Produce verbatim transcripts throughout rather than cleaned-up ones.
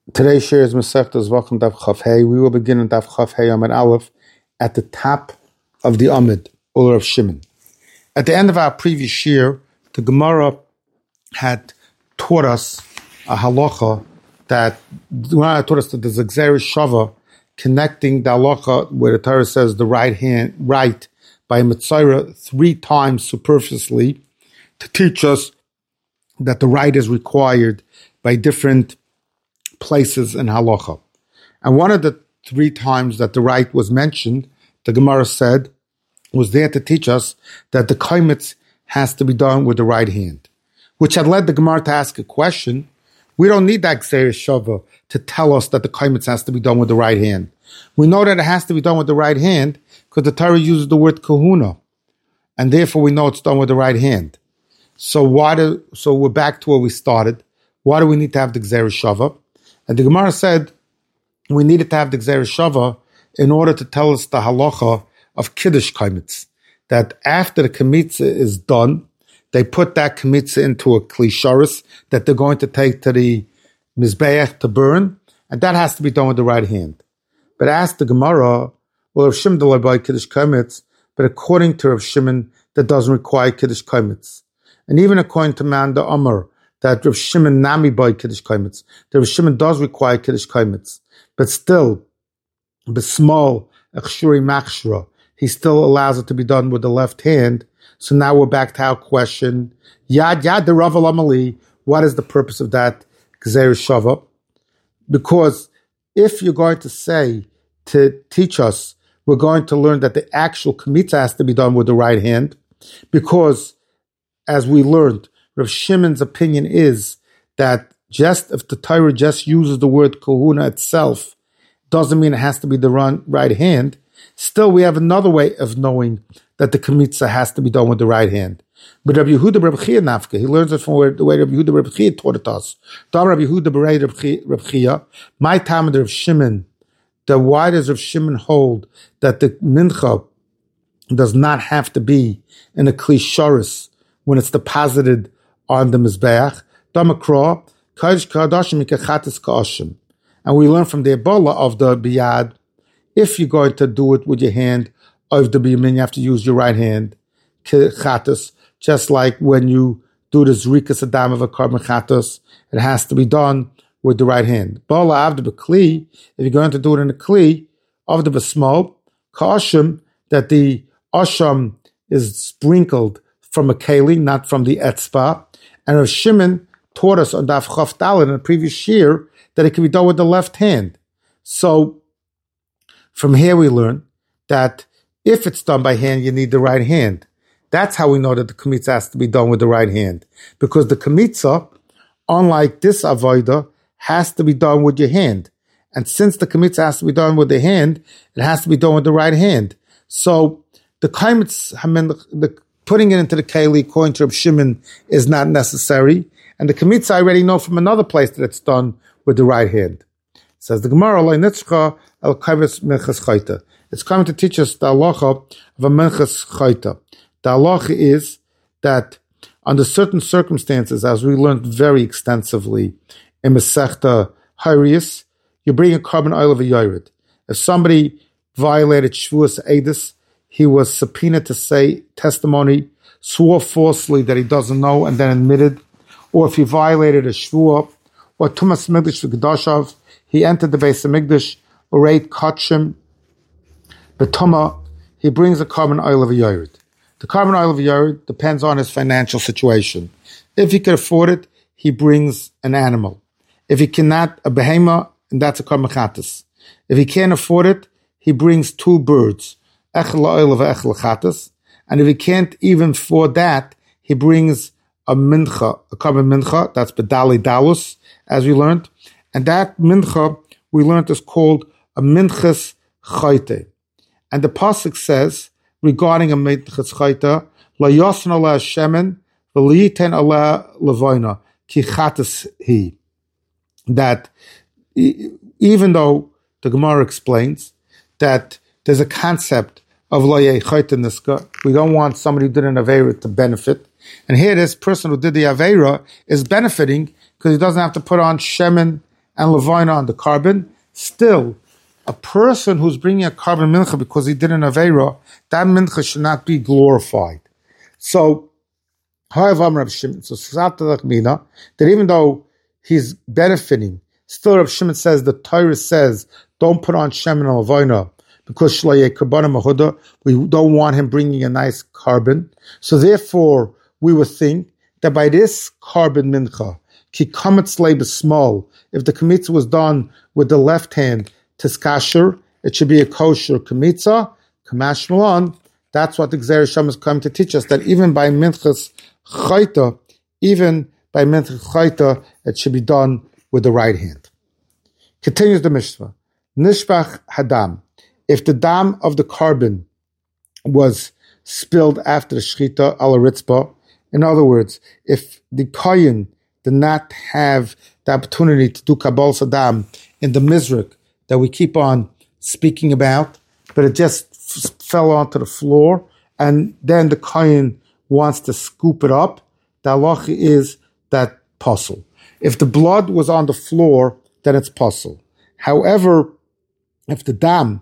Today's share is Masechta Zvachim Daf Chaf Hey. We will begin in Daf Chaf Hey Amid Aleph at the top of the Amid, Uller of Shimon. At the end of our previous share, the Gemara had taught us a halacha that Gemara taught us that there's a Gzeir Shava connecting the halacha where the Torah says the right hand, right by Mitzayra three times superfluously to teach us that the right is required by different places in halacha. And one of the three times that the right was mentioned, the Gemara said, was there to teach us that the kaimitz has to be done with the right hand, which had led the Gemara to ask a question. We don't need that Gzeir Shava to tell us that the kaimitz has to be done with the right hand. We know that it has to be done with the right hand because the Torah uses the word kahuna, and therefore we know it's done with the right hand. So why do, so we're back to where we started. Why do we need to have the Gzeir Shava? And the Gemara said we needed to have the Gzeir Shava in order to tell us the halacha of Kiddush Kaimitz, that after the Kmitza is done, they put that Kmitza into a Klisharis that they're going to take to the Mizbeach to burn, and that has to be done with the right hand. But asked the Gemara, well, Rav Shimon doesn't by Kiddush Kaimitz, but according to Rav Shimon, that doesn't require Kiddush Kaimitz. And even according to Manda Amar, that Rav Shimon Nami by Kiddush Kaimitz, that Rav Shimon does require Kiddush Kaimitz, but still, the small Echshuri Machshra, he still allows it to be done with the left hand. So now we're back to our question, Yad Yad the Rav Alamali, what is the purpose of that Gzeir Shava? Because if you're going to say, to teach us, we're going to learn that the actual Kmitza has to be done with the right hand, because as we learned, Rav Shimon's opinion is that just if the Torah just uses the word kahuna itself, doesn't mean it has to be the right hand. Still, we have another way of knowing that the Kmitza has to be done with the right hand. But Rabbi Yehuda Reb Chia Nafka, he learns it from where, the way Rabbi Yehuda Reb Chia taught it us. Dam Rabbi Yehuda Berei Reb Chia, my time of Rav Shimon, the why does Rav Shimon hold that the mincha does not have to be in a klisharis when it's deposited on the Mizbeach, Damakra, Kodesh Kadashim Ikachatis Kashim. And we learn from the Ebola of the Biyad, if you're going to do it with your hand, of the Biyamin, you have to use your right hand, Kechatis, just like when you do the Zrikas Adam of a carbon Chatos, it has to be done with the right hand. Bola of the Bekli, if you're going to do it in a Kli, of the Besmol, Kashim, that the Asham is sprinkled from a Keli, not from the Etzba. And Rav Shimon taught us on Daf Chaf Daled in the previous year that it can be done with the left hand. So from here we learn that if it's done by hand, you need the right hand. That's how we know that the Kmitza has to be done with the right hand. Because the Kmitza, unlike this Avodah, has to be done with your hand. And since the Kmitza has to be done with the hand, it has to be done with the right hand. So the Kmitza, the putting it into the Keli, according to Reb Shimon, is not necessary. And the Kmitza I already know from another place that it's done with the right hand. It says the Gemara, it's coming to teach us the halacha of a menches chayta. The halacha is that under certain circumstances, as we learned very extensively in Masechta Harius, you bring a carbon oil of a yored. If somebody violated Shvuas Eidus, he was subpoenaed to say testimony, swore falsely that he doesn't know, and then admitted. Or if he violated a shvua, or Tumas Migdash V'Kedashav, he entered the Beis Hamikdash, or ate Kachim, Betuma, he brings a carbon oil of a yored. The carbon oil of a yored depends on his financial situation. If he can afford it, he brings an animal. If he cannot, a behema, and that's a carbon chatas. If he can't afford it, he brings two birds. Echel oil of echel chatas, and if he can't even afford that, he brings a mincha, a carbon mincha, that's bedali dalus, as we learned, and that mincha we learned is called a minchas chayte. And the pasuk says regarding a minchas chayte, la yosn ala shemen v'liyiten ala levoina ki chatas he. That even though the Gemara explains that there's a concept of loyei chayte niska, we don't want somebody who did an aveira to benefit. And here this person who did the aveira is benefiting because he doesn't have to put on shemen and levina on the carbon, still, a person who's bringing a carbon mincha because he did an aveira, that mincha should not be glorified. So, however, Reb Shimon, so that even though he's benefiting, still Reb Shimon says the Torah says don't put on Shem and levina because shlayeh karbana mahuda. We don't want him bringing a nice carbon. So therefore, we would think that by this carbon mincha, ki kametz lebe small, if the kamitza was done with the left hand, tiskasher, it should be a kosher kamitza, kamash malon. That's what the Gzeir Sham is coming to teach us, that even by minchas chayta, even by minchas chayta, it should be done with the right hand. Continues the Mishnah. Nishbach hadam. If the dam of the carbon was spilled after the shchita ala ritzpah, in other words, if the kohen did not have the opportunity to do kabbalas hadam in the mizrach that we keep on speaking about, but it just f- fell onto the floor, and then the kohen wants to scoop it up, the halacha is that pasul. If the blood was on the floor, then it's pasul. However, if the dam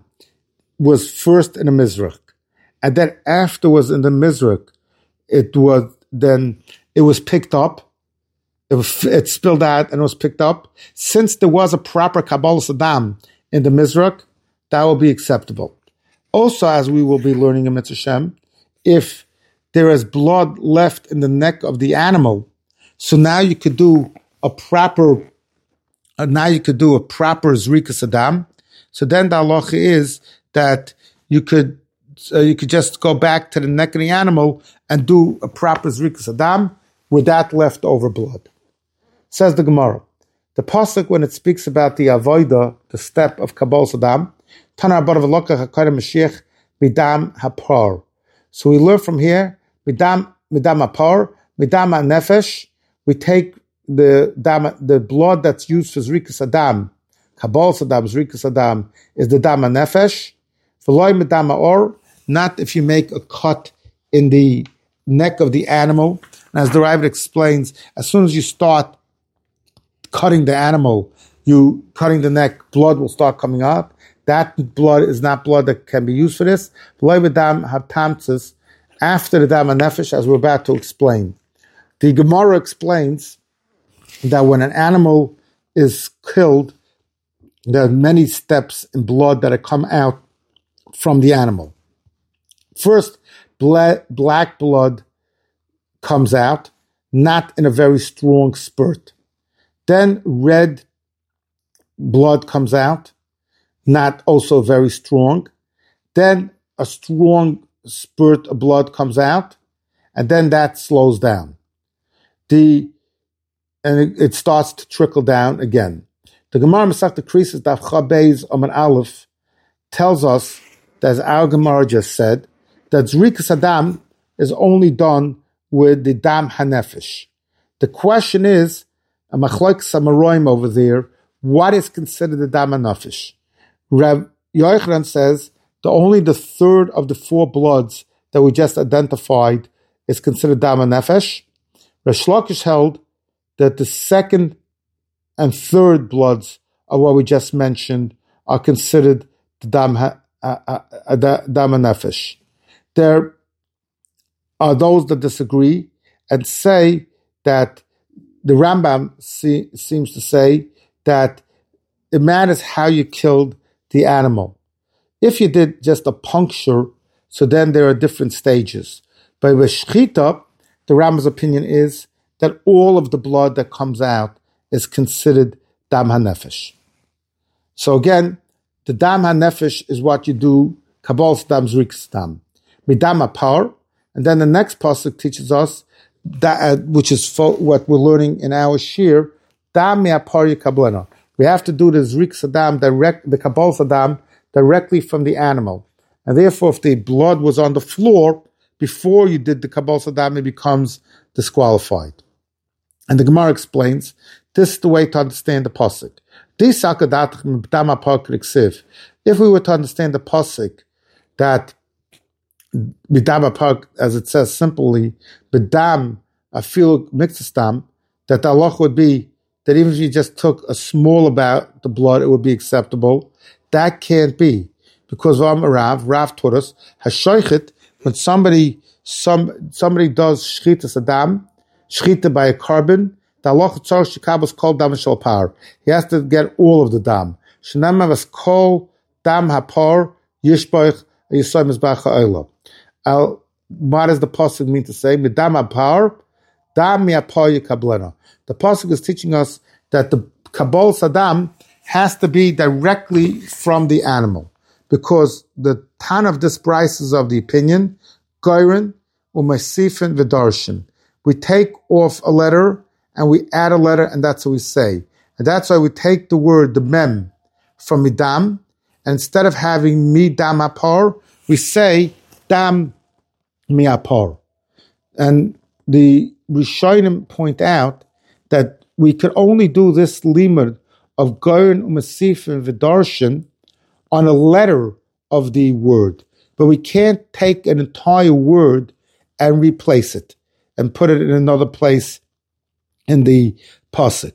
was first in the mizrach, and then afterwards in the mizrach, it was then it was picked up, it, was, it spilled out and it was picked up. Since there was a proper kabbalas hadam in the mizrach, that will be acceptable. Also, as we will be learning in Mitzvah Shem, if there is blood left in the neck of the animal, so now you could do a proper, uh, now you could do a proper zrikas hadam. So then the halacha is that you could uh, you could just go back to the neck of the animal and do a proper zrikas hadam with that leftover blood. Says the Gemara, the pasuk when it speaks about the avoida, the step of kabbalas hadam, tanar bar v'lokach hakayim mashiach midam hapar. So we learn from here midam midam hapar midam nefesh. We take the dam, the blood that's used for zrikas hadam. Kabbalas hadam, zrikas hadam is the dam nefesh. V'loy midam or, not if you make a cut in the neck of the animal. And as the Ravid explains, as soon as you start cutting the animal, you cutting the neck, blood will start coming out. That blood is not blood that can be used for this. V'loy midam hatamtzis, after the dam nefesh, as we're about to explain. The Gemara explains that when an animal is killed, there are many steps in blood that have come out from the animal. First, bla- black blood comes out, not in a very strong spurt. Then red blood comes out, not also very strong. Then a strong spurt of blood comes out, and then that slows down. The and it, it starts to trickle down again. The Gemara Masechta Krisis Daf Chabeis Amar Aleph tells us, that as our Gemara just said, that zrikas hadam is only done with the dam hanefesh. The question is, a machlok samaroim over there, what is considered the dam hanefesh? Rav Yochanan says that only the third of the four bloods that we just identified is considered dam hanefesh. Resh Lakish held that the second and third bloods of what we just mentioned are considered the dam hanefesh. There are those that disagree and say that the Rambam see, seems to say that it matters how you killed the animal. If you did just a puncture, so then there are different stages. But with shchita, the Rambam's opinion is that all of the blood that comes out is considered dam hanefesh. So again, the dam hanefesh is what you do, kabbalas hadam, zrikas hadam. Midam hapar, and then the next pasuk teaches us, that, uh, which is fo- what we're learning in our shir, dam me'apar yikablena. We have to do the zrikas hadam, direct, the kabbalas hadam, directly from the animal. And therefore, if the blood was on the floor, before you did the kabbalas hadam, it becomes disqualified. And the Gemara explains, this is the way to understand the pasuk. If we were to understand the pasuk, that b'dam, as it says simply, b'dam afil mixastam, that the halach would be that that even if you just took a small amount the blood, it would be acceptable. That can't be. Because Ram Rav, Rav taught us, Hashoichet, when somebody some somebody does shchita sadam, shchita by a carbon, the halacha tzor shekabos kol dam shel par. He has to get all of the dam. Shenama vas kol dam hapar yishboich yisoy mizbach ha'olah. What does the pasuk mean to say? Midam hapar, dam mi'apar yikablena. The pasuk is teaching us that the kabol sadam has to be directly from the animal. Because the tan of this price is of the opinion, goyren u'masifin v'darshin. We take off a letter and we add a letter, and that's what we say. And that's why we take the word, the mem, from midam, and instead of having midam apar, we say dam mi'apar. And the Rishonim point out that we could only do this limud of goyren u'masifin v'darshin on a letter of the word. But we can't take an entire word and replace it and put it in another place in the pasuk.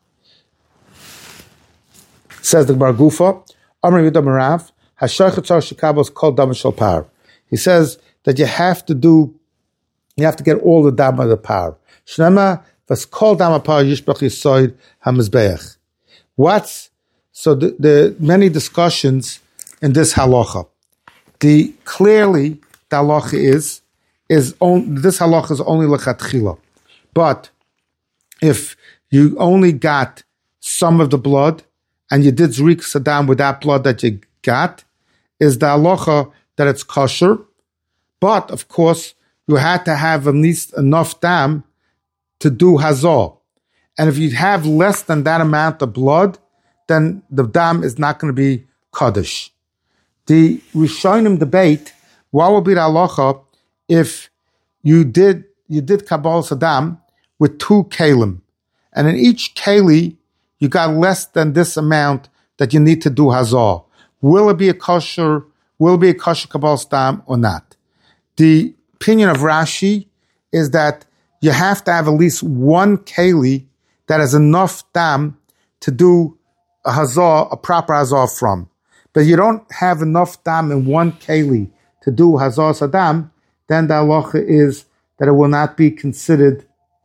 Says the Bar Gufa, Amar Yudam Rav, Hashoichet tzor shekabos kol dam shel par. He says that you have to do, you have to get all the dam of the par. Shnema vas kol dam par yishbach yisoid hamizbeach. What's So the, the many discussions in this halacha. The clearly the halacha is is on, this halacha is only lechatchila. But if you only got some of the blood and you did zrik sadam with that blood that you got, is the halacha that it's kosher. But of course you had to have at least enough dam to do hazah. And if you have less than that amount of blood, then the dam is not going to be kaddish. The Rishonim debate, what would be the halacha if you did you did kabbalah sadam with two kalim, and in each keli you got less than this amount that you need to do hazah? Will it be a kosher? Will it be a kosher kabbalah sadam or not? The opinion of Rashi is that you have to have at least one keli that has enough dam to do a hazah, a proper hazah from. But you don't have enough dam in one keli to do hazah sadam, then the halacha is that it will not be considered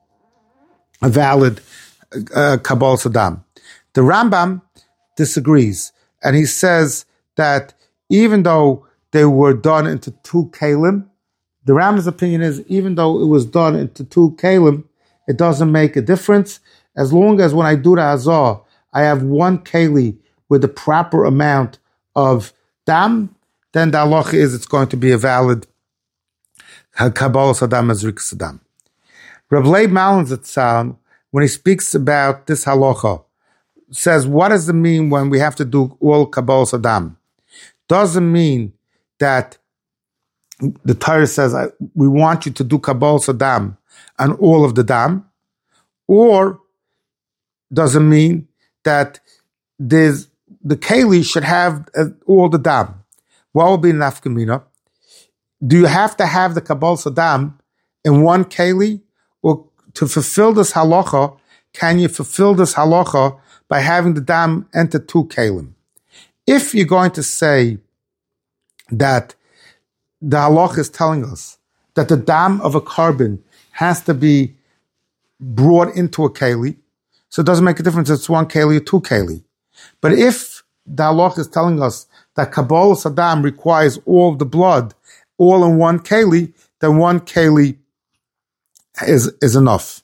a valid uh, kabbalah sadam. The Rambam disagrees, and he says that even though they were done into two kalim, the Rambam's opinion is even though it was done into two kalim, it doesn't make a difference as long as when I do the hazah, I have one keli with the proper amount of dam, then the halacha is it's going to be a valid kabbalah sadam azrik sadam. Rav Leib Malin Zatzal, when he speaks about this halacha, says, what does it mean when we have to do all kabbalah sadam? Doesn't mean that the Torah says, we want you to do kabbalah sadam on all of the dam, or doesn't mean that there's the keli should have uh, all the dam. What will be nafkamina? Do you have to have the kabbalah sadam in one keli, or to fulfill this halacha? Can you fulfill this halacha by having the dam enter two kelim? If you're going to say that the halacha is telling us that the dam of a carbon has to be brought into a keli, so it doesn't make a difference if it's one keli or two keli. But if the halacha is telling us that kabbalah sadam requires all of the blood, all in one keli, then one keli is, is enough.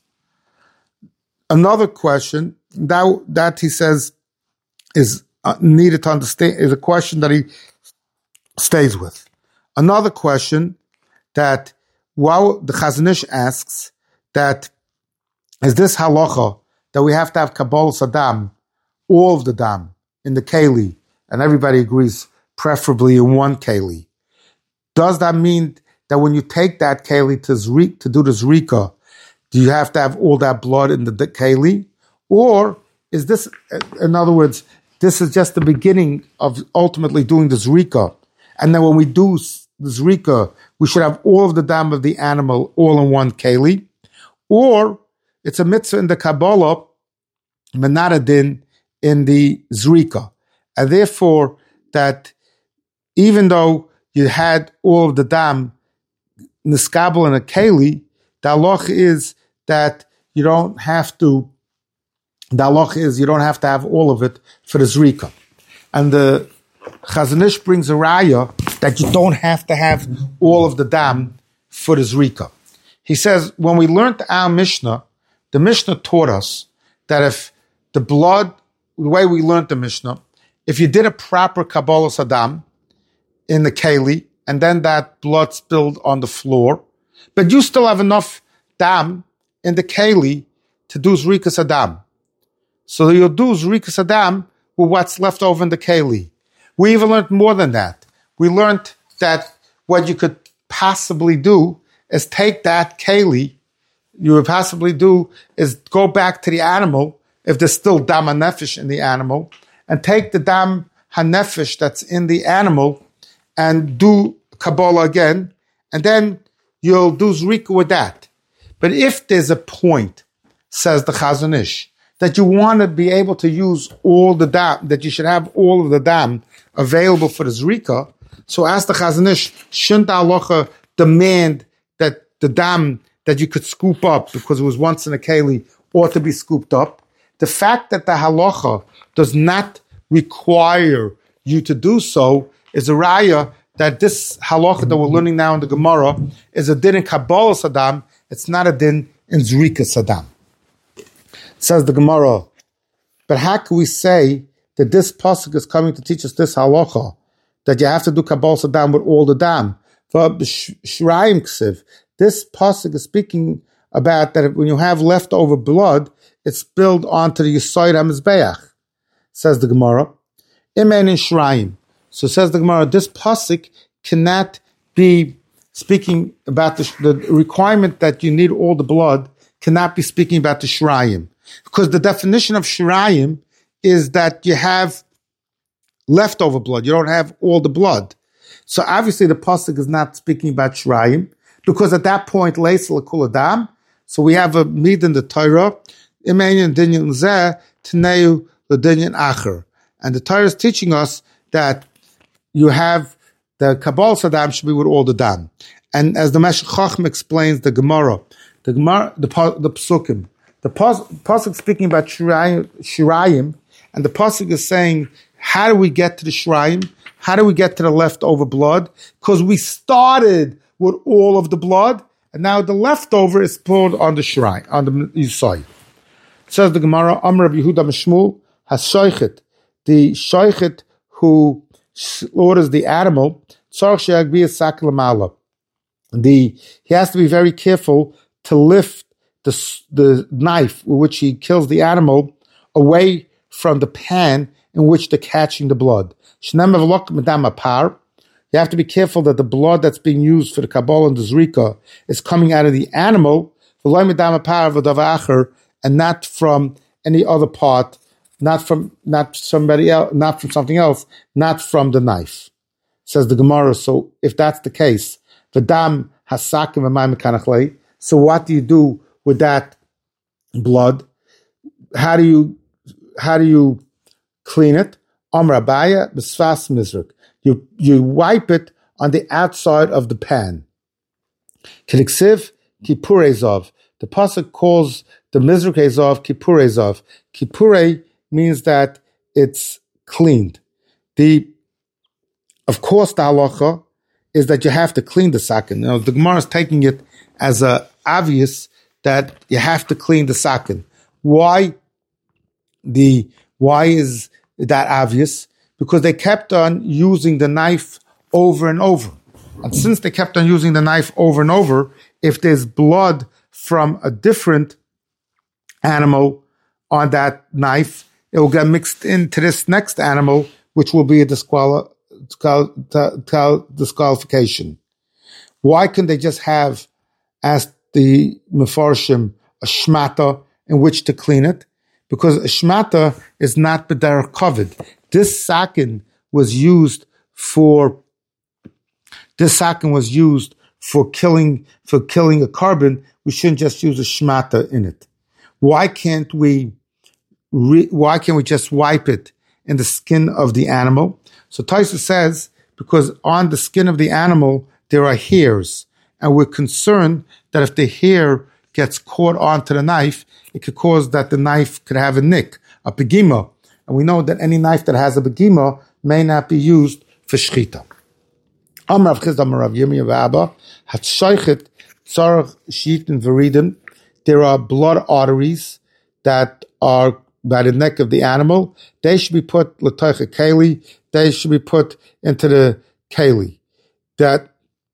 Another question that, that he says is uh, needed to understand is a question that he stays with. Another question that, while the Chazon Ish asks, that is this halacha that we have to have kabbalah sadam, all of the dam, in the keli, and everybody agrees, preferably in one keli. Does that mean that when you take that keli to zri, to do the zrika, do you have to have all that blood in the, the keli? Or is this, in other words, this is just the beginning of ultimately doing the zrika, and then when we do the zrika, we should have all of the dam of the animal all in one keli? Or it's a mitzvah in the Kabbalah but not a din in the zrika. And therefore, that even though you had all of the dam niskabel and a keli, the halach is that you don't have to, the halach is you don't have to have all of it for the zrika. And the Chazon Ish brings a raya that you don't have to have all of the dam for the zrika. He says, when we learned our Mishnah, the Mishnah taught us that if the blood, the way we learned the Mishnah, if you did a proper Kabbalah Saddam in the keli, and then that blood spilled on the floor, but you still have enough dam in the keli to do Zrika Saddam. So you'll do Zrika Saddam with what's left over in the keli. We even learned more than that. We learned that what you could possibly do is take that keli, you would possibly do is go back to the animal, if there's still dam hanefesh in the animal, and take the dam hanefesh that's in the animal and do Kabbalah again, and then you'll do Zrika with that. But if there's a point, says the Chazon Ish, that you want to be able to use all the dam, that you should have all of the dam available for the Zrika, so as the Chazon Ish, shouldn't the halacha demand that the dam that you could scoop up, because it was once in a keli, ought to be scooped up? The fact that the halacha does not require you to do so is a raya that this halacha that we're learning now in the Gemara is a din in Kabbalah Saddam, it's not a din in Zrika Saddam. It says the Gemara, but how can we say that this pasuk is coming to teach us this halacha, that you have to do Kabbalah Saddam with all the dam? For Shraim Ksiv, this pasuk is speaking about that when you have leftover blood, it's spilled onto the Yisayid HaMizbeach, says the Gemara. Imen in Shraim. So says the Gemara, this pasuk cannot be speaking about the, the requirement that you need all the blood, cannot be speaking about the Shraim. Because the definition of Shraim is that you have leftover blood. You don't have all the blood. So obviously the pasuk is not speaking about Shraim, because at that point, Leis L'Kul Adam, so we have a mid in the Torah, Imenyan Dinyan Zeh, Tneu L'Dinyan Acher. And the Torah is teaching us that you have the Kabbalah Saddam should be with all the dam. And as the Meshech Chochmah explains the Gemara, the Gemara, the, the Psukim, the pasuk speaking about Shirayim, Shirayim, and the pasuk is saying, how do we get to the Shirayim? How do we get to the leftover blood? Because we started with all of the blood, and now the leftover is poured on the Shirayim, on the Yisai. Says the Gemara, Amr Rabbi Yehuda Mishmul has shoichet, the shoichet who slaughters the animal, the he has to be very careful to lift the the knife with which he kills the animal away from the pan in which they're catching the blood. You have to be careful that the blood that's being used for the Kabbalah and the Zrika is coming out of the animal, and not from any other part, not from not somebody else, not from something else, not from the knife. Says the Gemara. So if that's the case, the dam hasakim v'mayim mekanachlei. So what do you do with that blood? How do you how do you clean it? Amr Abaya b'sfas mizruk. You you wipe it on the outside of the pan. Kiliksiv kipurezov. The pasuk calls the mizruk ezov kipurezov. Kipure means that it's cleaned. The of course the halacha is that you have to clean the sakin. Now the Gemara is taking it as a obvious that you have to clean the sakin. Why the why is that obvious? Because they kept on using the knife over and over. And since they kept on using the knife over and over, if there's blood from a different animal on that knife, it will get mixed into this next animal, which will be a disqual- disqual- disqualification. Why couldn't they just have, asked the Mefarshim, a shmata in which to clean it? Because a shmata is not b'derech kavod. This sakin was used for this sakin was used for killing for killing a carbon. We shouldn't just use a shmata in it. Why can't we re, why can't we just wipe it in the skin of the animal? So Taisa says, because on the skin of the animal, there are hairs. And we're concerned that if the hair gets caught onto the knife, it could cause that the knife could have a nick, a begima. And we know that any knife that has a begima may not be used for shchita. Amar Rav Chisda Amar Rav Yirmiyah v'Abba hatshoichet tzarich shitin v'ridin. There are blood arteries that are by the neck of the animal. They should be put l'toich keli. They should be put into the keli. That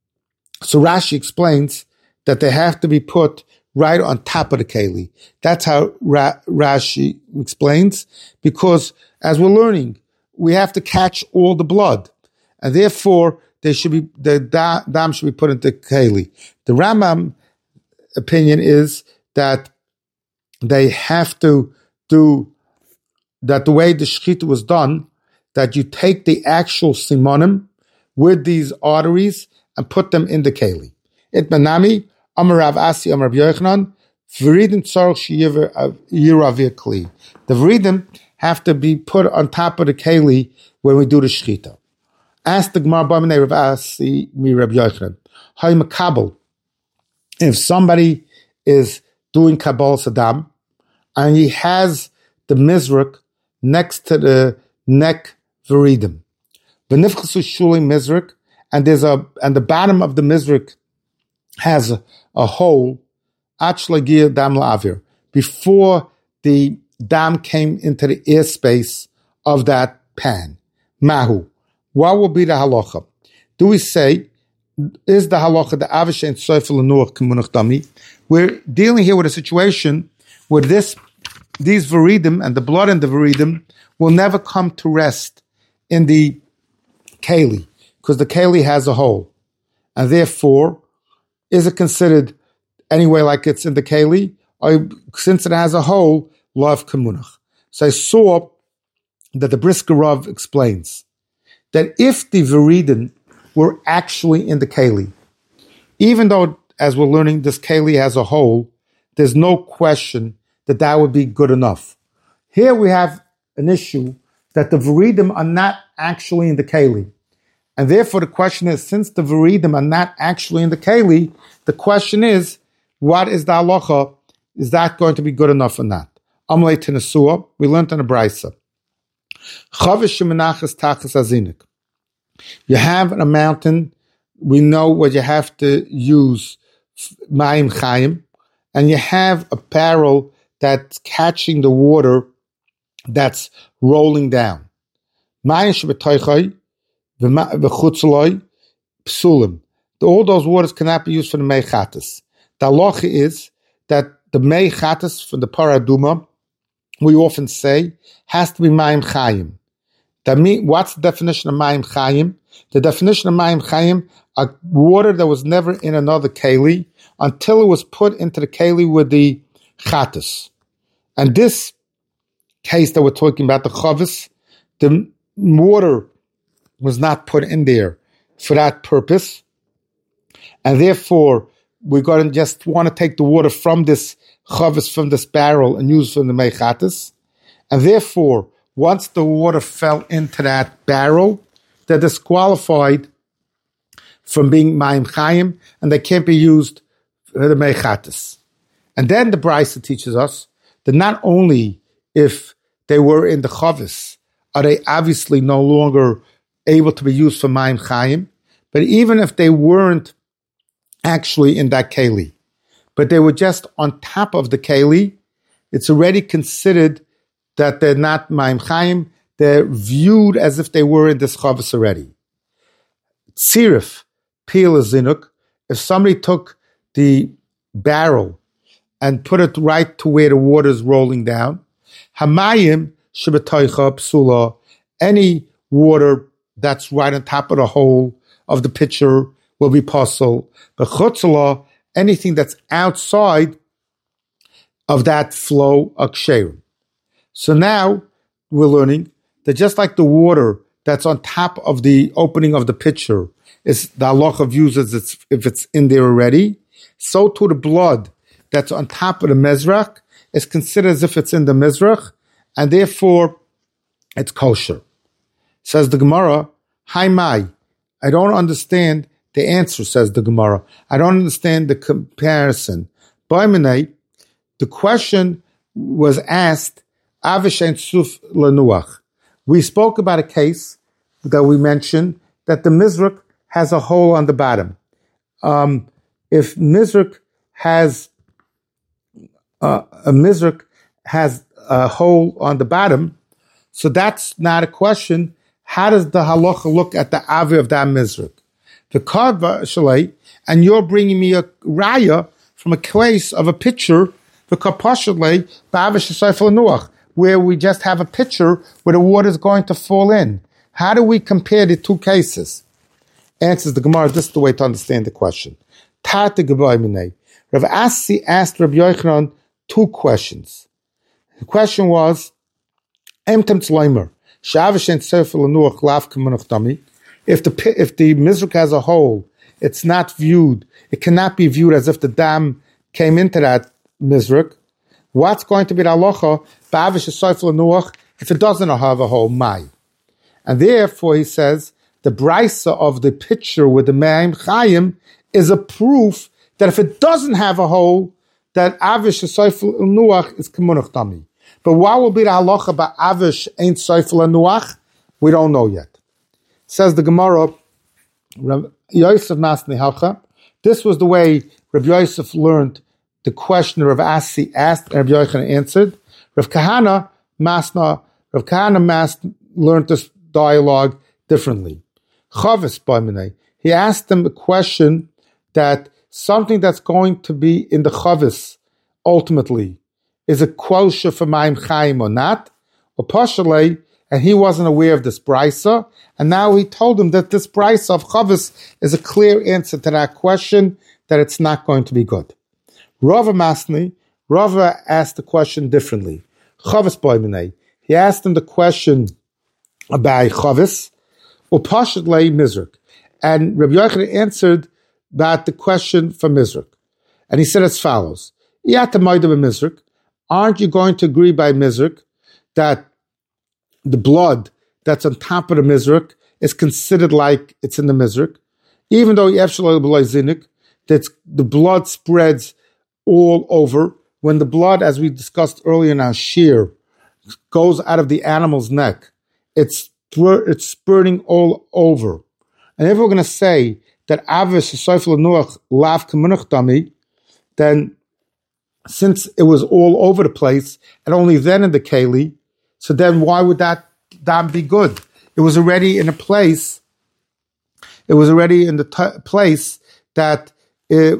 so Rashi explains that they have to be put right on top of the keli. That's how Ra- Rashi explains, because as we're learning, we have to catch all the blood, and therefore they should be the da- dam should be put into keli. The Rambam opinion is that they have to do that the way the shechita was done, that you take the actual simonim with these arteries and put them in the keli. It manami Amar Rav Asi Amar Rav Yochanan v'ridin tzarich shiravir kli. The v'ridim have to be put on top of the keli when we do the shechita. Ask the Gemara b'minei Rav Asi mi Rav Yochanan. Hay makabel. If somebody is doing kabbalah sadam and he has the mizrak next to the neck v'ridim, v'nifchasu shuli mizrak, and there's a and the bottom of the mizrak has a, a hole, achlagir dam la'avir, before the dam came into the airspace of that pan. Mahu. What will be the halacha? Do we say, is the halacha the avish and soifel anuach kemunach dami? We're dealing here with a situation where this, these viridim and the blood in the viridim will never come to rest in the keli, because the keli has a hole. And therefore, is it considered anyway like it's in the keli? Or since it has a hole, lav kemunach. So I saw that the Brisker Rav explains that if the viridim were actually in the keli, even though, as we're learning, this keli has a hole, there's no question that that would be good enough. Here we have an issue that the viridim are not actually in the keli. And therefore the question is, since the viridim are not actually in the keli, the question is, what is the halacha? Is that going to be good enough or not? Amalei Tenesua, we learned in the Brisa. Chavish shemenachas tachas azinik. You have a mountain, we know what you have to use, mayim chayim, and you have a barrel that's catching the water that's rolling down. Mayim shebetoichai, v'chutzaloi, psulim. All those waters cannot be used for the mei chatas. The halacha is that the mei chatas from the paraduma, we often say, has to be mayim chayim. That mean, what's the definition of mayim chayim? The definition of mayim chayim are water that was never in another keli until it was put into the keli with the chatas. And this case that we're talking about, the chavis, the water was not put in there for that purpose. And therefore, we're going to just want to take the water from this chavis, from this barrel, and use it for the mei chatas. And therefore, once the water fell into that barrel, they're disqualified from being mayim chayim, and they can't be used for the mei chatas. And then the Brisa teaches us that not only if they were in the chavis are they obviously no longer able to be used for mayim chayim, but even if they weren't actually in that keli, but they were just on top of the keli, it's already considered that they're not mayim chayim, they're viewed as if they were in this chavis already. Tzirif, peel a zinuk, if somebody took the barrel and put it right to where the water is rolling down, hamayim shebetoicha psula, any water that's right on top of the hole of the pitcher will be pasul. But chutzala, anything that's outside of that flow of ksherim. So now we're learning that just like the water that's on top of the opening of the pitcher is the halacha views as it's, if it's in there already, so too the blood that's on top of the mezrach is considered as if it's in the mezrach, and therefore it's kosher. Says the Gemara, Hi Mai, I don't understand the answer, says the Gemara. I don't understand the comparison. Baimenei, the question was asked, Avish ein Suf Lanuach. We spoke about a case that we mentioned that the Mizrach has a hole on the bottom. Um, if Mizrach has uh, a Mizrach has a hole on the bottom, so that's not a question. How does the halacha look at the avi of that Mizrach? The kadva shalei, and you're bringing me a raya from a case of a picture, the kapashalei ba'avish shesayfel nuach, where we just have a picture where the water is going to fall in. How do we compare the two cases? Answers the Gemara, this is the way to understand the question. Tata Geboy Minei. Rav Asi asked Rabbi Yochanan two questions. The question was, Emtem Tzleimer, Shavish and Sefer Lanuach Lav Kamunach Dami. If the if the Mizrach has a hole, it's not viewed, it cannot be viewed as if the dam came into that Mizrach. What's going to be the halacha ba'avish Sefer Lanuach if it doesn't have a hole? Mai. And therefore, he says, the brisa of the picture with the Me'aim Chayim is a proof that if it doesn't have a hole, that Avish Seifel Nuach is Kemunach Dami. But what will be the halacha about Avish ain't Seifel Nuach? We don't know yet. Says the Gemara, Yosef Masni Halcha. This was the way Rabbi Yosef learned the question Rav Asi asked and Rabbi Yochanan answered. Rav Kahana Masna, Rav Kahana Mas learned this dialogue differently. Chavis Baimenei. He asked them a question that something that's going to be in the chavis ultimately is a kosher for Ma'im Chaim or not, or pashalei, and he wasn't aware of this brisa, and now he told him that this brisa of chavis is a clear answer to that question, that it's not going to be good. Rava Masni, Rava asked the question differently. Chavis Baimenei. He asked him the question about chavis, or pashalei Mizrach. And Rabbi Yochanan answered about the question for Mizrach. And he said as follows, aren't you going to agree by Mizrach that the blood that's on top of the Mizrach is considered like it's in the Mizrach? Even though that the blood spreads all over, when the blood, as we discussed earlier in our shir, goes out of the animal's neck, it's, it's spurting all over. And if we're going to say that Avish Seifel Nuach Lav Kemunach Dami, then since it was all over the place and only then in the Keli, so then why would that dam be good? It was already in a place, it was already in the t- place that it,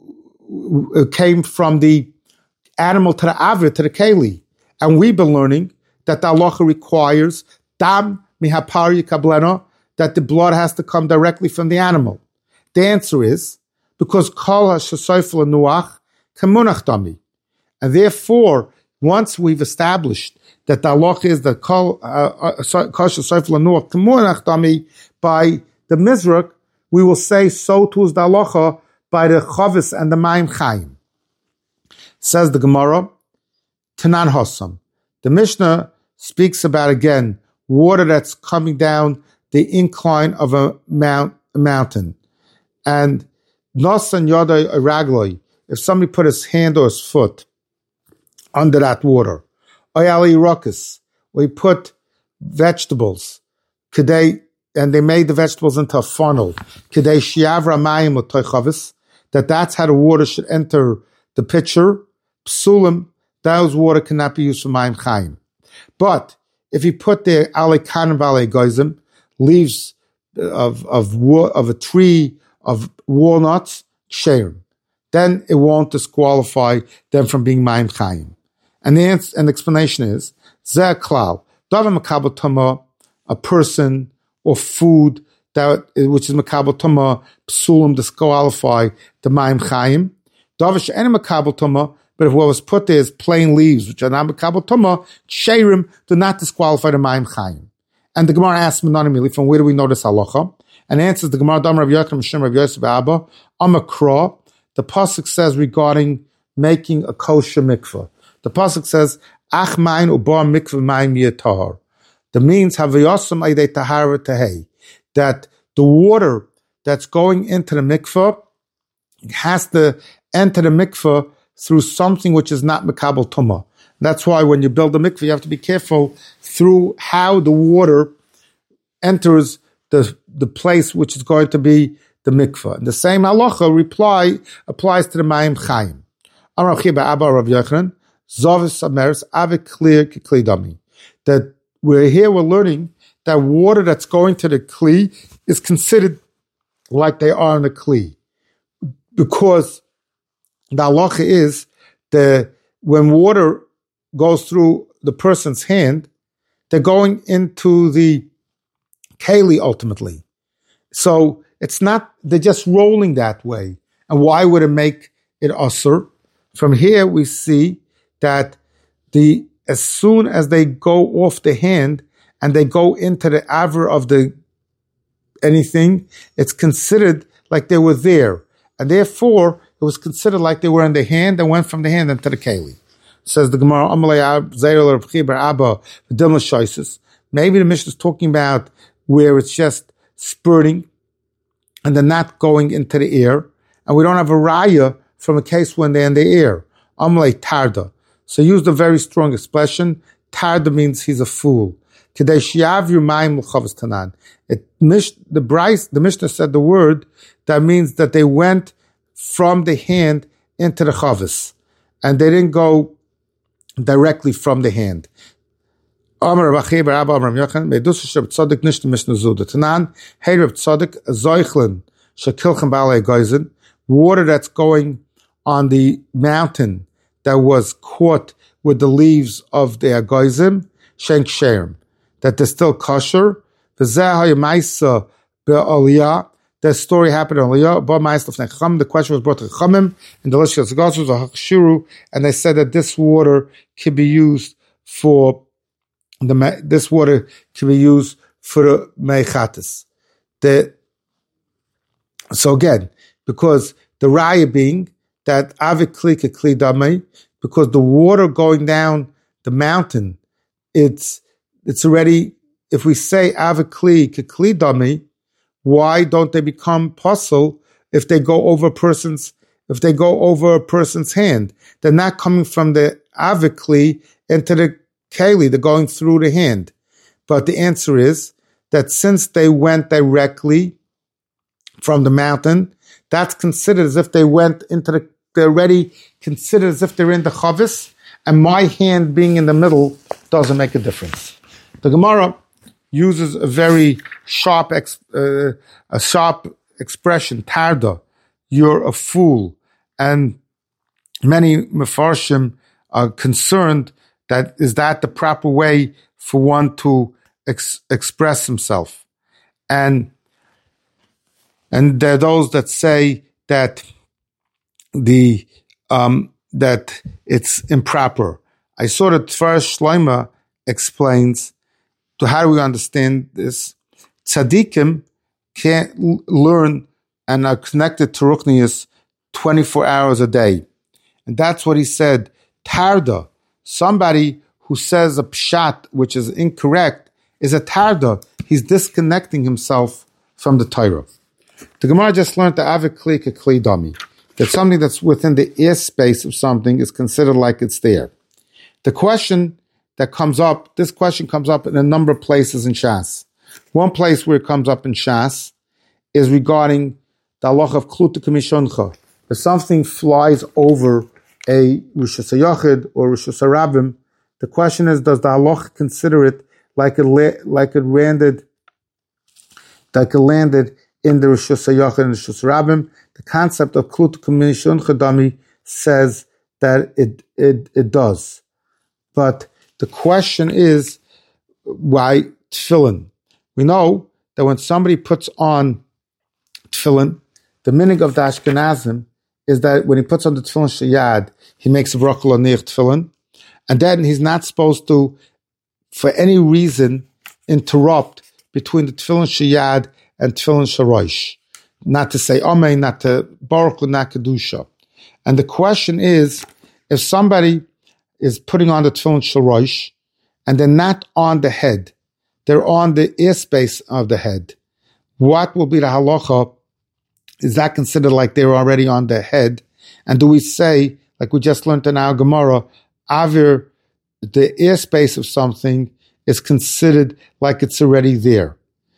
it came from the animal to the Avir, to the Keli. And we've been learning that the halacha requires dam mihapari kablena, that the blood has to come directly from the animal. The answer is because kol ha'shasayfel nuach kemunach dami, and therefore, once we've established that the halacha is that kol ha'shasayfel nuach kemunach dami by the Mizrach, we will say so too is the halacha by the chavis and the Ma'im Chaim. Says the Gemara, Tanan Hossam. The Mishnah speaks about again water that's coming down the incline of a mount, a mountain. And Nosan Yodai Ragloi, if somebody put his hand or his foot under that water, Oyali Rokas, we put vegetables, Kedei, and they made the vegetables into a funnel, Kedei Shiavra Mayim Otoichavis, that that's how the water should enter the pitcher, Psulim, those water cannot be used for Mayim Chaim. But if you put there Ale Kanan Vale Goizim, leaves of of of a tree of walnuts, sherim, then it won't disqualify them from being Mayim Chaim. And the answer, and the explanation is Zeh Klal, Davar Makabel Tama, a person or food that which is Makabel Tama, Psulim disqualify the Mayim Chaim. Davar she'en Makabel Tama, but if what was put there is plain leaves, which are not Makabel Tama, sherim do not disqualify the Mayim Chaim. And the Gemara asks Menonimili, from where do we know this halacha? And answers the Gemara, Dam Rav Yochanan Mishem Rav Yosef Abba, Amakra, the pasuk says regarding making a kosher mikveh. The pasuk says, Ach mein ubar mikveh mayim yitahar. The means havayosam aydei tahara tehei, that the water that's going into the mikveh has to enter the mikveh through something which is not mekabel tumah. That's why when you build a mikveh, you have to be careful through how the water enters the the place which is going to be the mikveh. And the same halacha reply applies to the mayim chayim. Amar Chiba Abba Rav Yochanan Zavis Ameres Ave Clear Kli Dami. That we're here, we're learning that water that's going to the kli is considered like they are in the kli, because the halacha is that when water goes through the person's hand, they're going into the keli ultimately. So it's not, they're just rolling that way. And why would it make it usur? From here we see that the as soon as they go off the hand and they go into the aver of the anything, it's considered like they were there. And therefore, it was considered like they were in the hand and went from the hand into the keli. Says the Gemara, maybe the Mishnah is talking about where it's just spurting and they're not going into the air. And we don't have a raya from a case when they're in the air. Amalei tarda. So use the very strong expression. Tarda means he's a fool. It, the Bryce, the Mishnah said the word that means that they went from the hand into the chavis, and they didn't go directly from the hand. Amar Rav Chiba Abba Rav Yochanan Meidus Sheb Tzadik Nish Mishnah Zuda Tanan Hey Rav Tzadik Zoichlin Shekilchem Balei Goizen, water that's going on the mountain that was caught with the leaves of the agoizim, shenk sherem, that they're still kosher. V'zeh ha'yamaisa be'aliyah. That story happened in Aliyah. Ba ma'is lefnei chacham. The question was brought to Chachamim in the list of Gossos or Hakshiru, and they said that this water can be used for the this water can be used for the meichatis. The so again, because the raya being that avikli kekli damei, because the water going down the mountain, it's it's already, if we say avikli kekli damei, why don't they become puzzle if they go over a person's if they go over a person's hand? They're not coming from the avikli into the keli, they're going through the hand. But the answer is that since they went directly from the mountain, that's considered as if they went into the, they're already considered as if they're in the chavis, and my hand being in the middle doesn't make a difference. The Gemara uses a very sharp, ex, uh, a sharp expression, tarda, you're a fool. And many mefarshim are concerned that is that the proper way for one to ex- express himself. And And there are those that say that the um, that it's improper. I saw that first Shloima explains to how do we understand this. Tzaddikim can't l- learn and are connected to Ruchnius twenty-four hours a day. And that's what he said. Tarda, somebody who says a pshat which is incorrect, is a tarda. He's disconnecting himself from the Torah. The Gemara just learned the avikli kekli dami, that something that's within the airspace of something is considered like it's there. The question that comes up, this question comes up in a number of places in Shas. One place where it comes up in Shas is regarding the halacha of kluta kamishoncha. If something flies over a Rishus HaYachid or Rishus HaRabim, the question is, does the halacha consider it like it, like it landed, like it landed in the Rishus HaYachid and Rishus HaRabim? The concept of Klut Kamishon Chadami says that it, it it does. But the question is, why tefillin? We know that when somebody puts on tefillin, the minig of the Ashkenazim is that when he puts on the tefillin shayad, he makes a bracha l'niach tefillin, and then he's not supposed to, for any reason, interrupt between the tefillin shayad and tefillin sharosh, not to say amen, not to baruch, not kedusha. And the question is, if somebody is putting on the tefillin shel rosh, and they're not on the head. They're on the airspace of the head. What will be the halacha? Is that considered like they're already on the head? And do we say, like we just learned in our Gemara, avir, the airspace of something is considered like it's already there?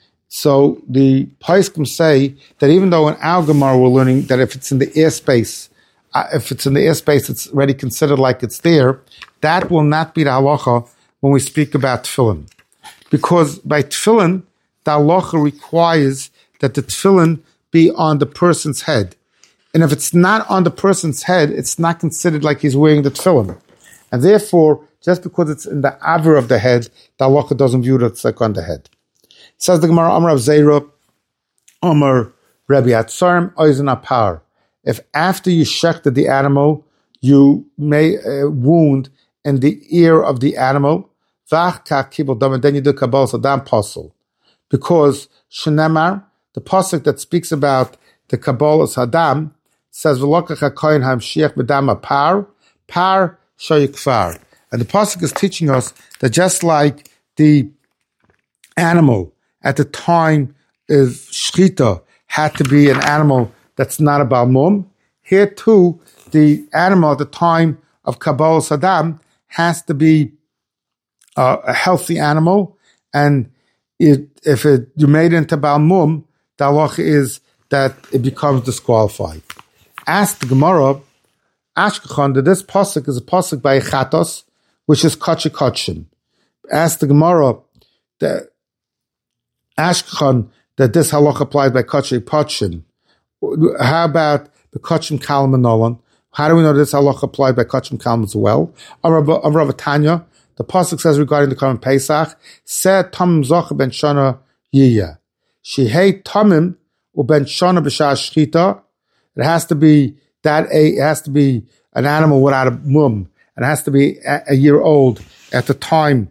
So the Paiskim say that even though in our Gemara we're learning that if it's in the airspace, uh, if it's in the airspace, it's already considered like it's there, that will not be the halacha when we speak about tefillin. Because by tefillin, the halacha requires that the tefillin be on the person's head. And if it's not on the person's head, it's not considered like he's wearing the tefillin. And therefore, just because it's in the aver of the head, the halacha doesn't view it as like on the head. It says the Gemara, Amar of Zeira, Amar Rebbe Atzarim, Oizen Apar. If after you shechted the animal, you may uh, wound in the ear of the animal, then you do Kabbalah Sadam Pasal. Because Shenemar, the pasuk that speaks about the Kabbalah Sadam, says V'lokach HaKoyin HaMshiach B'dam Apar, Par Shoyikfar. And the pasuk is teaching us that just like the animal at the time of Shchita had to be an animal that's not a Balmum, here too, the animal at the time of Kabbalah Sadam has to be uh, a healthy animal, and it, if it, you made it into Balmum, the halacha is that it becomes disqualified. Ask the Gemara, Ashkechon, that this pasuk is a pasuk by Chatos, which is Kotche Kotchen. Ask the Gemara, that Ashkechon, that this halacha applies by Kotche Kotchen. How about the Kotchem Kalman Nolan? How do we know this halacha applied by Kotchem Kalman as well? Amar Tanya, the pasuk says regarding the Korban Pesach, Se Tamim Zocha ben Shana Yiyah. Shehei Tamim u ben Shana b'shah Shchita. It has to be that a it has to be an animal without a mum, and it has to be a, a year old at the time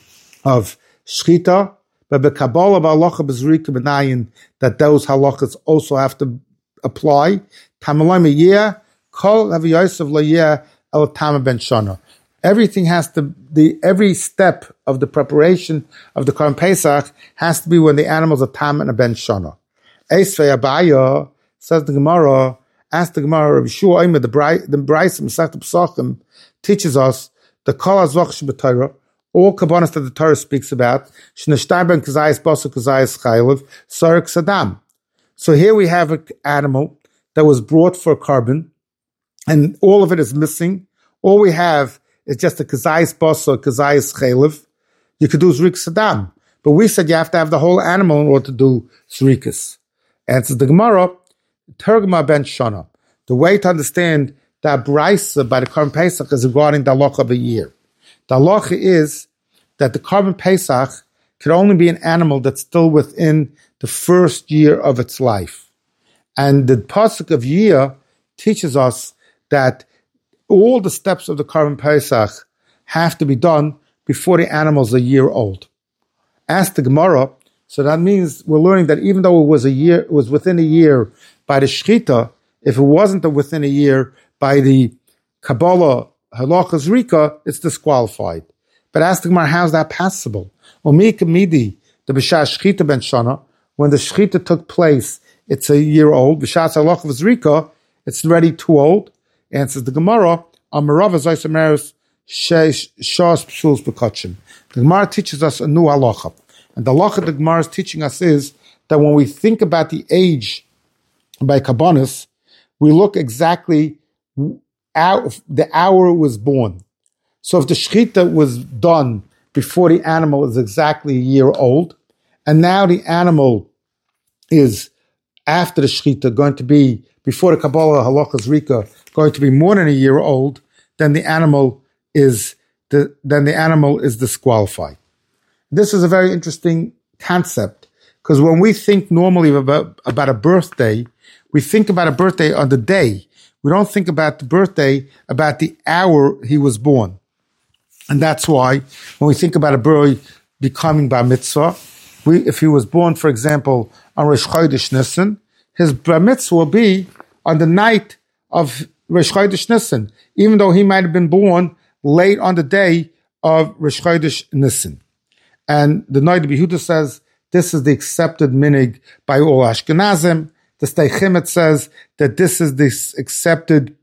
of Shchita. But the Kabbalah b'halacha b'zrika b'nayin, that those halachas also have to apply. Tamalayim yiyah kol havi yosef layiyah el tama ben shana. Everything has to the every step of the preparation of the Korban Pesach has to be when the animals are tam and a ben shana. Eisvei Abaya says the Gemara. Ask the Gemara. Rabbi Shua Omer, the Bryce the Bryce Masechet Pesachim teaches us the kol hazvach sheb'Torah, all kabbanas that the Torah speaks about. Shneshtar ben kazayis basu kazayis chaylev sarek sadam. So here we have an animal that was brought for a carbon, and all of it is missing. All we have is just a kazayis basu, kazayis chaylev. You could do zrik sadam, but we said you have to have the whole animal in order to do zrikas. And so the Gemara, Tergma ben Shana. The way to understand that brisa by the Korban Pesach is regarding the halacha of a year. The halacha is that the Korban Pesach could only be an animal that's still within the first year of its life. And the pasuk of year teaches us that all the steps of the Korban Pesach have to be done before the animal's a year old. Ask the Gemara. So that means we're learning that even though it was a year, it was within a year by the Shechita, if it wasn't within a year by the Kabbalah Halacha Zrika, it's disqualified. But ask the Gemara, how's that possible? Omika Midi, the B'shah Shechita ben Shana, when the Shechita took place, it's a year old. B'shah Halacha Zrika, it's already too old. Answers the Gemara, Amarava Zaysameris Shas Psuls B'Kotchim. The Gemara teaches us a new halacha. And the halacha the Gemara is teaching us is that when we think about the age by Kabbanis, we look exactly out the hour it was born. So if the Shechita was done before the animal is exactly a year old, and now the animal is after the Shechita going to be, before the Kabbalah Halacha Zrika, going to be more than a year old, then the animal is the, then the animal is disqualified. This is a very interesting concept, because when we think normally about, about a birthday, we think about a birthday on the day. We don't think about the birthday about the hour he was born. And that's why when we think about a boy becoming bar mitzvah, we, if he was born, for example, on Rosh Chodesh Nisan, his bar mitzvah will be on the night of Rosh Chodesh Nisan, even though he might have been born late on the day of Rosh Chodesh Nisan. And the Noda B'Yehuda says this is the accepted minig by all Ashkenazim. The Sdei Chimet says that this is the accepted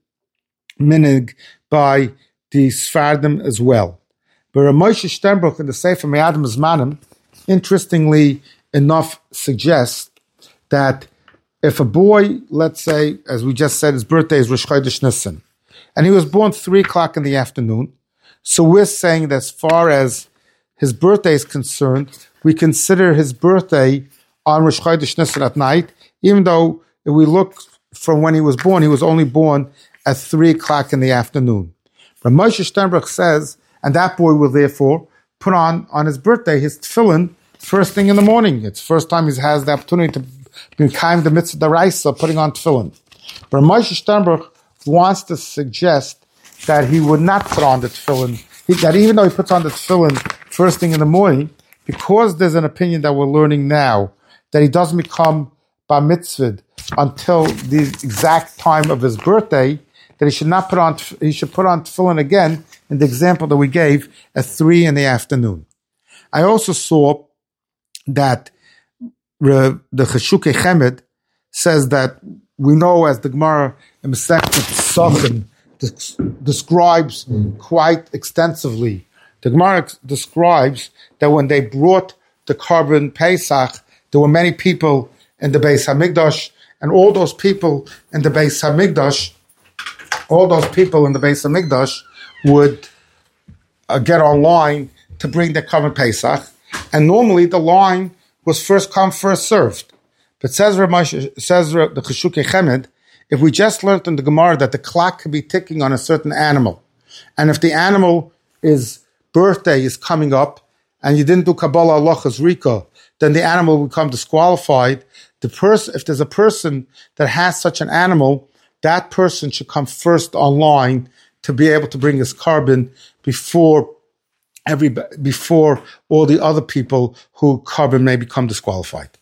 minig by the Sfardim as well. But Rav Moshe Sternbuch in the Sefer Me'adam Zmanim, interestingly enough, suggests that if a boy, let's say, as we just said, his birthday is Rosh Chodesh Nisan, and he was born three o'clock in the afternoon, so we're saying that as far as his birthday is concerned, we consider his birthday on Rosh Chodesh Nisan at night, even though if we look from when he was born, he was only born at three o'clock in the afternoon. But Moshe Sternbuch says, and that boy will therefore put on, on his birthday, his tefillin first thing in the morning. It's the first time he has the opportunity to be kind the mitzvah daraisa, putting on tefillin. But Moshe Sternbuch wants to suggest that he would not put on the tefillin, he, that even though he puts on the tefillin first thing in the morning, because there's an opinion that we're learning now, that he doesn't become bar mitzvah until the exact time of his birthday, that he should not put on, he should put on tefillin again in the example that we gave at three in the afternoon. I also saw that the Cheshukei Chemed says that we know, as the Gemara in Masechet Pesachim describes quite extensively, the Gemara describes that when they brought the Korban Pesach, there were many people in the Beis Hamikdash, and all those people in the Beis Hamikdash, all those people in the Beis Hamikdash would uh, get online to bring the Korban Pesach, and normally the line was first come, first served. But says Ramesh, says the Cheshukei Chemed, if we just learned in the Gemara that the clock could be ticking on a certain animal, and if the animal is birthday is coming up, and you didn't do Kabbalah Halachas Rika, then the animal will become disqualified. The person, if there's a person that has such an animal, that person should come first online to be able to bring his carbon before every before all the other people who carbon may become disqualified.